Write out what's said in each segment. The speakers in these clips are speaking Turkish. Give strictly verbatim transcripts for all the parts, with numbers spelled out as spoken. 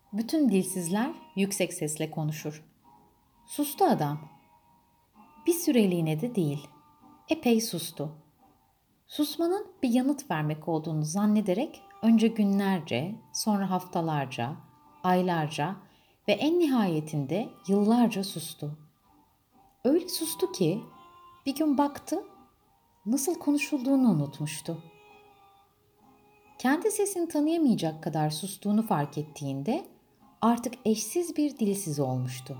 Bütün dilsizler yüksek sesle konuşur. Sustu adam. Bir süreliğine de değil. Epey sustu. Susmanın bir yanıt vermek olduğunu zannederek önce günlerce, sonra haftalarca, aylarca ve en nihayetinde yıllarca sustu. Öyle sustu ki bir gün baktı, nasıl konuşulduğunu unutmuştu. Kendi sesini tanıyamayacak kadar sustuğunu fark ettiğinde artık eşsiz bir dilsiz olmuştu.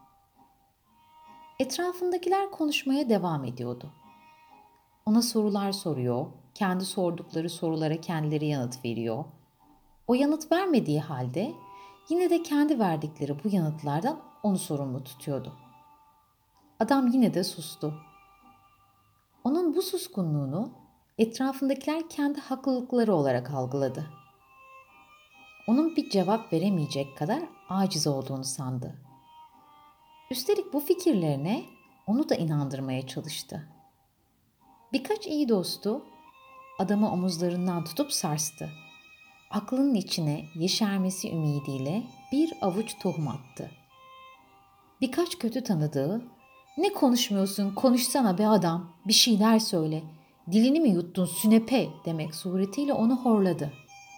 Etrafındakiler konuşmaya devam ediyordu. Ona sorular soruyor, kendi sordukları sorulara kendileri yanıt veriyor. O yanıt vermediği halde yine de kendi verdikleri bu yanıtlardan onu sorumlu tutuyordu. Adam yine de sustu. Onun bu suskunluğunu etrafındakiler kendi haklılıkları olarak algıladı. Onun bir cevap veremeyecek kadar aciz olduğunu sandı. Üstelik bu fikirlerine onu da inandırmaya çalıştı. Birkaç iyi dostu adamı omuzlarından tutup sarstı. Aklının içine yeşermesi ümidiyle bir avuç tohum attı. Birkaç kötü tanıdığı, "Ne konuşmuyorsun, konuşsana be adam, bir şeyler söyle, dilini mi yuttun sünepe?" demek suretiyle onu horladı.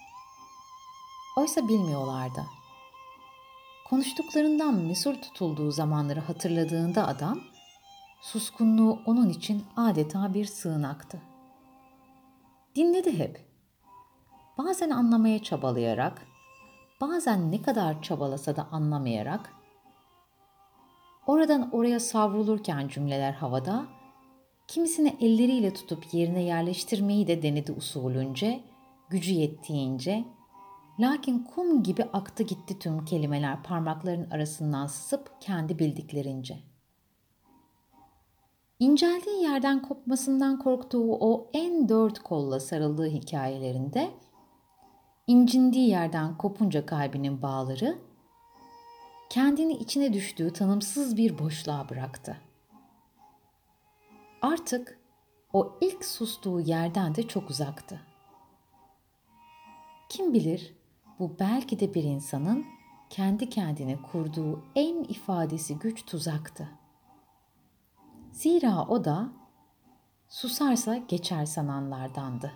Oysa bilmiyorlardı. Konuştuklarından mesul tutulduğu zamanları hatırladığında adam, suskunluğu onun için adeta bir sığınaktı. Dinledi hep. Bazen anlamaya çabalayarak, bazen ne kadar çabalasa da anlamayarak, oradan oraya savrulurken cümleler havada, kimisini elleriyle tutup yerine yerleştirmeyi de denedi usulünce, gücü yettiğince, lakin kum gibi aktı gitti tüm kelimeler parmakların arasından sızıp kendi bildiklerince. İnceldiği yerden kopmasından korktuğu o en dört kolla sarıldığı hikayelerinde, incindiği yerden kopunca kalbinin bağları, kendini içine düştüğü tanımsız bir boşluğa bıraktı. Artık o ilk sustuğu yerden de çok uzaktı. Kim bilir, bu belki de bir insanın kendi kendine kurduğu en ifadesi güç tuzaktı. Zira o da susarsa geçer sananlardandı.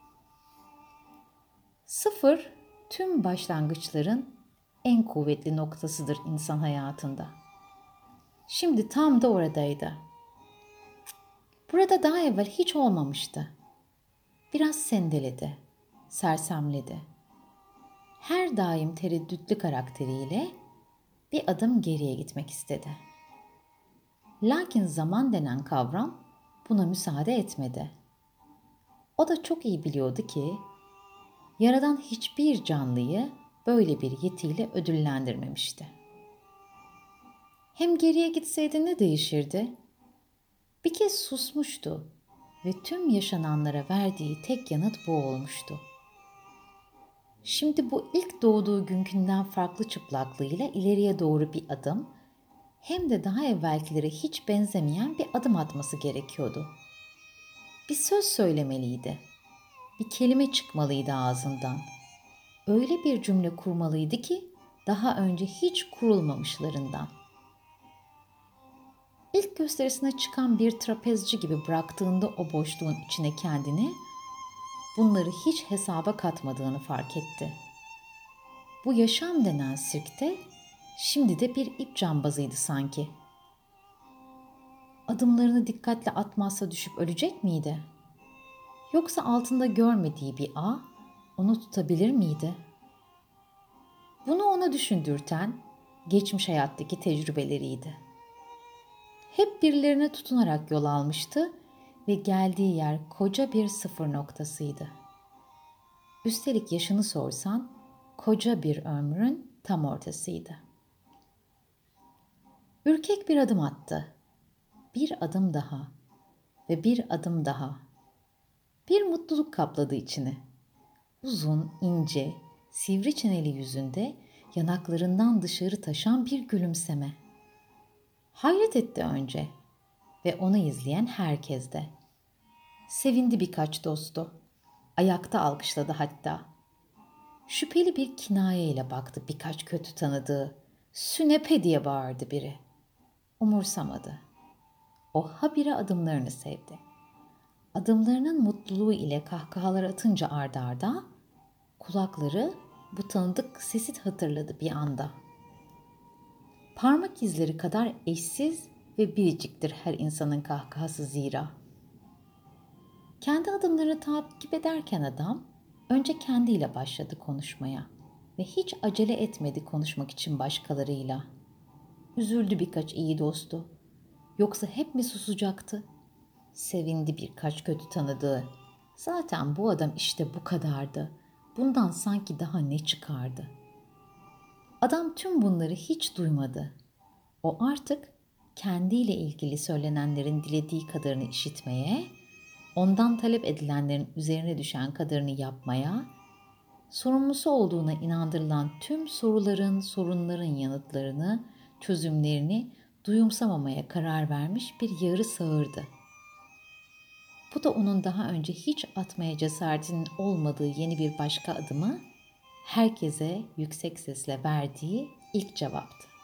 Sıfır, tüm başlangıçların en kuvvetli noktasıdır insan hayatında. Şimdi tam da oradaydı. Burada daha evvel hiç olmamıştı. Biraz sendeledi, sersemledi. Her daim tereddütlü karakteriyle bir adım geriye gitmek istedi. Lakin zaman denen kavram buna müsaade etmedi. O da çok iyi biliyordu ki, Yaradan hiçbir canlıyı böyle bir yetiyle ödüllendirmemişti. Hem geriye gitseydi ne değişirdi? Bir kez susmuştu ve tüm yaşananlara verdiği tek yanıt bu olmuştu. Şimdi bu ilk doğduğu günkünden farklı çıplaklığıyla ileriye doğru bir adım, hem de daha evvelkilere hiç benzemeyen bir adım atması gerekiyordu. Bir söz söylemeliydi. Bir kelime çıkmalıydı ağzından. Öyle bir cümle kurmalıydı ki daha önce hiç kurulmamışlarından. İlk gösterisine çıkan bir trapezci gibi bıraktığında o boşluğun içine kendini, bunları hiç hesaba katmadığını fark etti. Bu yaşam denen sirkte şimdi de bir ip cambazıydı sanki. Adımlarını dikkatle atmazsa düşüp ölecek miydi? Yoksa altında görmediği bir ağ onu tutabilir miydi? Bunu ona düşündürten geçmiş hayattaki tecrübeleriydi. Hep birilerine tutunarak yol almıştı ve geldiği yer koca bir sıfır noktasıydı. Üstelik yaşını sorsan koca bir ömrün tam ortasıydı. Ürkek bir adım attı. Bir adım daha ve bir adım daha. Bir mutluluk kapladı içini. Uzun, ince, sivri çeneli yüzünde yanaklarından dışarı taşan bir gülümseme. Hayret etti önce ve onu izleyen herkes de. Sevindi birkaç dostu. Ayakta alkışladı hatta. Şüpheli bir kinayeyle baktı birkaç kötü tanıdığı. Sünepe diye bağırdı biri. Umursamadı. O habire adımlarını sevdi. Adımlarının mutluluğu ile kahkahalar atınca arda arda kulakları bu tanıdık sesi hatırladı bir anda. Parmak izleri kadar eşsiz ve biriciktir her insanın kahkahası zira. Kendi adımlarını takip ederken adam önce kendiyle başladı konuşmaya ve hiç acele etmedi konuşmak için başkalarıyla. Üzüldü birkaç iyi dostu. Yoksa hep mi susacaktı? Sevindi birkaç kötü tanıdığı. Zaten bu adam işte bu kadardı. Bundan sanki daha ne çıkardı? Adam tüm bunları hiç duymadı. O artık kendiyle ilgili söylenenlerin dilediği kadarını işitmeye, ondan talep edilenlerin üzerine düşen kadarını yapmaya, sorumlusu olduğuna inandırılan tüm soruların, sorunların yanıtlarını, çözümlerini duyumsamamaya karar vermiş bir yarı sağırdı. Bu da onun daha önce hiç atmaya cesaretinin olmadığı yeni bir başka adımı herkese yüksek sesle verdiği ilk cevaptı.